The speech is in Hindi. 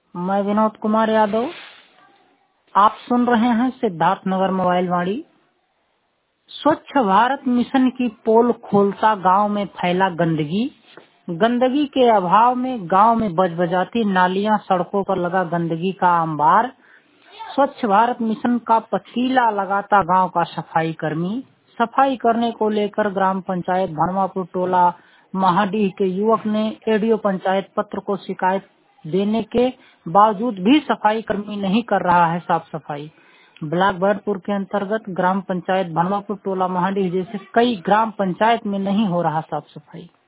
मैं विनोद कुमार यादव। आप सुन रहे हैं सिद्धार्थ नगर मोबाइल वाणी। स्वच्छ भारत मिशन की पोल खोलता गांव में फैला गंदगी। गंदगी के अभाव में गांव में बजबजाती नालियां, सड़कों पर लगा गंदगी का अंबार। स्वच्छ भारत मिशन का पतीला लगाता गांव का सफाई कर्मी। सफाई करने को लेकर ग्राम पंचायत भनवापुर टोला महाडीह के युवक ने एडीओ पंचायत पत्र को शिकायत देने के बावजूद भी सफाई कर्मी नहीं कर रहा है साफ सफाई। ब्लॉक भरतपुर के अंतर्गत ग्राम पंचायत भनवापुर टोला महाडीह जैसे कई ग्राम पंचायत में नहीं हो रहा साफ सफाई।